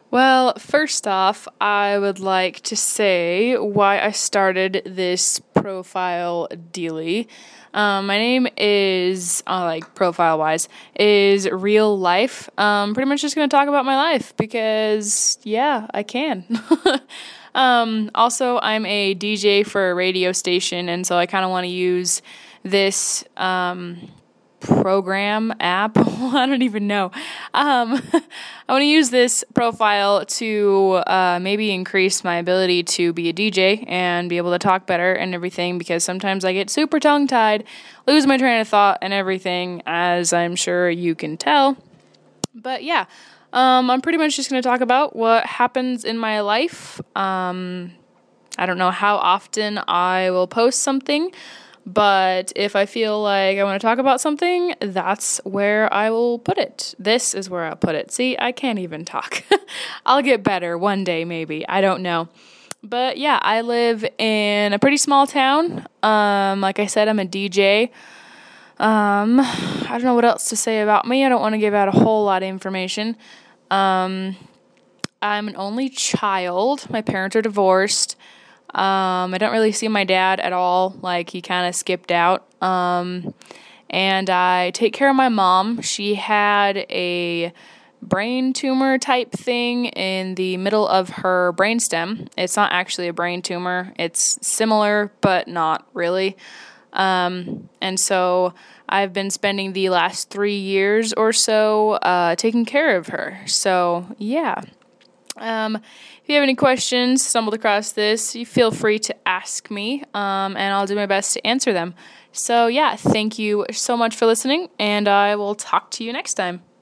Well, first off, I would like to say why I started this profile dealy. My name is, like profile wise, is Real Life. Pretty much just gonna talk about my life because, yeah, I can. Also, I'm a DJ for a radio station, and so I kind of want to use this program app. I don't even know. I want to use this profile to maybe increase my ability to be a DJ and be able to talk better and everything, because sometimes I get super tongue-tied, lose my train of thought and everything, as I'm sure you can tell. But yeah, I'm pretty much just going to talk about what happens in my life. I don't know how often I will post something, but if I feel like I want to talk about something, that's where I will put it. This is where I'll put it. See, I can't even talk. I'll get better one day, maybe. I don't know. But yeah, I live in a pretty small town. Like I said, I'm a DJ. I don't know what else to say about me. I don't want to give out a whole lot of information. I'm an only child. My parents are divorced. I don't really see my dad at all. Like, he kind of skipped out. And I take care of my mom. She had a brain tumor type thing in the middle of her brainstem. It's not actually a brain tumor. It's similar, but not really. And so I've been spending the last 3 years or so, taking care of her. So, yeah. If you have any questions, stumbled across this, you feel free to ask me, and I'll do my best to answer them. So yeah, thank you so much for listening, and I will talk to you next time.